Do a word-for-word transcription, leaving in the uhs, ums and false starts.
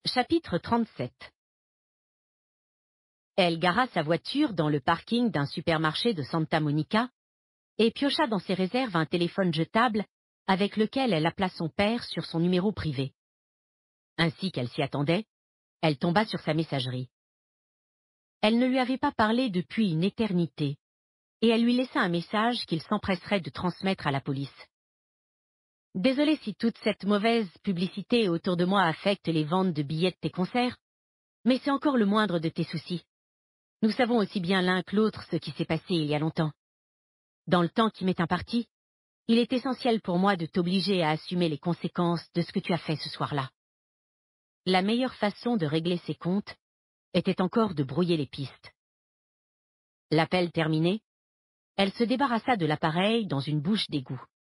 Chapitre trente-sept. Elle gara sa voiture dans le parking d'un supermarché de Santa Monica et piocha dans ses réserves un téléphone jetable avec lequel elle appela son père sur son numéro privé. Ainsi qu'elle s'y attendait, elle tomba sur sa messagerie. Elle ne lui avait pas parlé depuis une éternité, et elle lui laissa un message qu'il s'empresserait de transmettre à la police. Désolée si toute cette mauvaise publicité autour de moi affecte les ventes de billets de tes concerts, mais c'est encore le moindre de tes soucis. Nous savons aussi bien l'un que l'autre ce qui s'est passé il y a longtemps. Dans le temps qui m'est imparti, il est essentiel pour moi de t'obliger à assumer les conséquences de ce que tu as fait ce soir-là. La meilleure façon de régler ses comptes était encore de brouiller les pistes. L'appel terminé, elle se débarrassa de l'appareil dans une bouche d'égout.